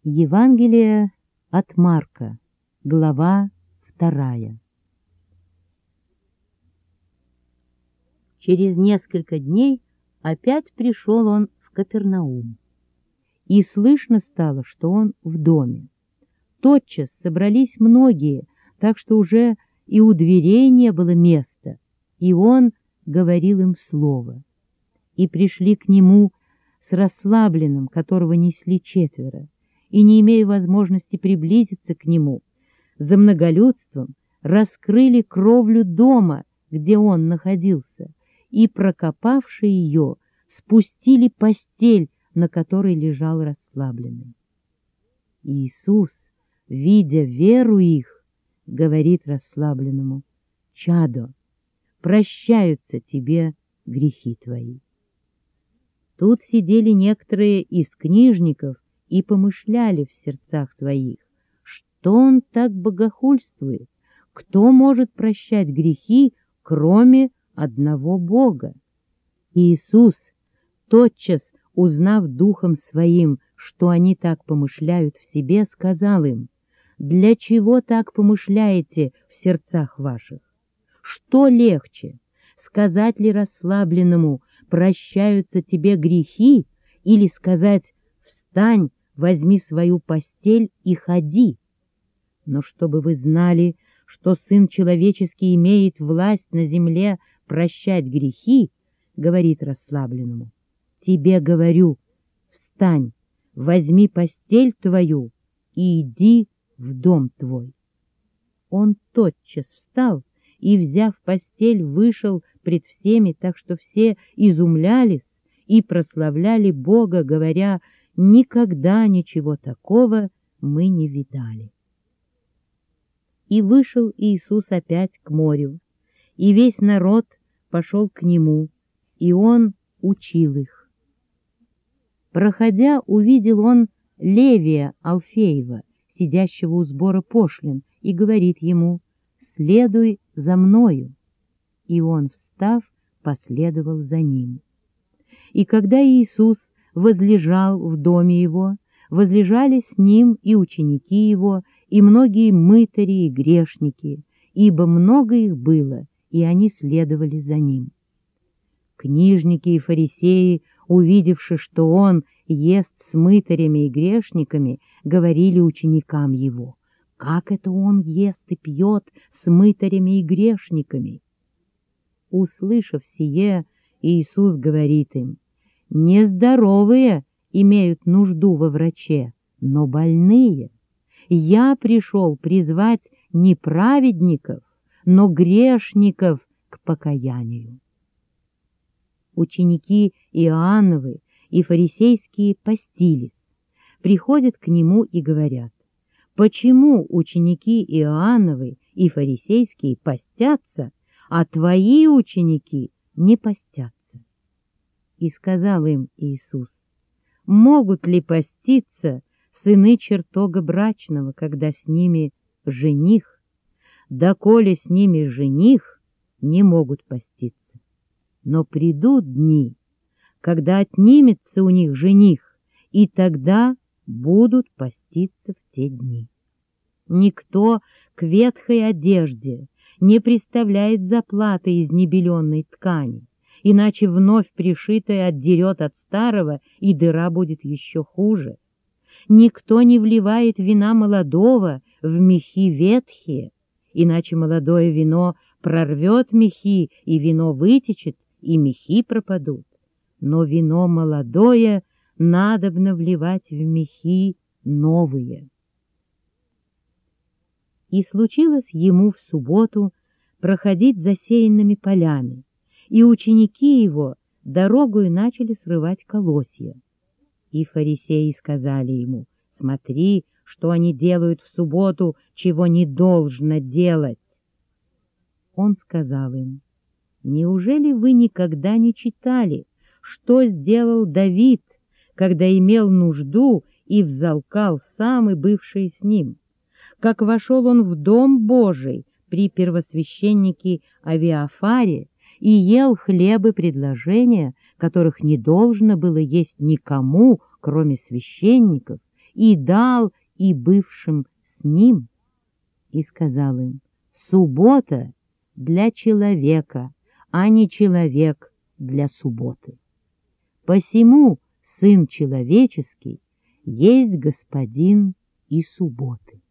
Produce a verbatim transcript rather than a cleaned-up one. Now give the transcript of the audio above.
Евангелие от Марка, глава вторая. Через несколько дней опять пришел он в Капернаум, и слышно стало, что он в доме. Тотчас собрались многие, так что уже и у дверей не было места, и он говорил им слово. И пришли к нему с расслабленным, которого несли четверо, и, не имея возможности приблизиться к нему, за многолюдством раскрыли кровлю дома, где он находился, и, прокопавши ее, спустили постель, на которой лежал расслабленный. Иисус, видя веру их, говорит расслабленному: «Чадо, прощаются тебе грехи твои». Тут сидели некоторые из книжников и помышляли в сердцах своих: что он так богохульствует? Кто может прощать грехи, кроме одного Бога? Иисус, тотчас узнав духом своим, что они так помышляют в себе, сказал им: «Для чего так помышляете в сердцах ваших? Что легче, сказать ли расслабленному: прощаются тебе грехи, или сказать: встань, возьми свою постель и ходи? Но чтобы вы знали, что Сын Человеческий имеет власть на земле прощать грехи, говорит расслабленному: тебе говорю, встань, возьми постель твою и иди в дом твой». Он тотчас встал и, взяв постель, вышел пред всеми, так что все изумлялись и прославляли Бога, говоря: никогда ничего такого мы не видали. И вышел Иисус опять к морю, и весь народ пошел к нему, и он учил их. Проходя, увидел он Левия Алфеева, сидящего у сбора пошлин, и говорит ему: «Следуй за мною». И он, встав, последовал за ним. И когда Иисус возлежал в доме его, возлежали с ним и ученики его, и многие мытари и грешники, ибо много их было, и они следовали за ним. Книжники и фарисеи, увидевши, что он ест с мытарями и грешниками, говорили ученикам его: «Как это он ест и пьет с мытарями и грешниками?» Услышав сие, Иисус говорит им: «Нездоровые имеют нужду во враче, но больные. Я пришел призвать не праведников, но грешников к покаянию». Ученики Иоанновы и фарисейские постились, приходят к нему и говорят: «Почему ученики Иоанновы и фарисейские постятся, а твои ученики не постятся?» И сказал им Иисус: «Могут ли поститься сыны чертога брачного, когда с ними жених? Доколе с ними жених, не могут поститься. Но придут дни, когда отнимется у них жених, и тогда будут поститься в те дни. Никто к ветхой одежде не приставляет заплаты из небеленной ткани, иначе вновь пришитая отдерет от старого, и дыра будет еще хуже. Никто не вливает вина молодого в мехи ветхие, иначе молодое вино прорвет мехи, и вино вытечет, и мехи пропадут. Но вино молодое надобно вливать в мехи новые». И случилось ему в субботу проходить засеянными полями, и ученики его дорогою начали срывать колосья. И фарисеи сказали ему: «Смотри, что они делают в субботу, чего не должно делать». Он сказал им: «Неужели вы никогда не читали, что сделал Давид, когда имел нужду и взалкал сам и бывшие с ним? Как вошел он в дом Божий при первосвященнике Авиафаре и ел хлебы предложения, которых не должно было есть никому, кроме священников, и дал и бывшим с ним, и сказал им: суббота для человека, а не человек для субботы. Посему Сын Человеческий есть Господин и субботы.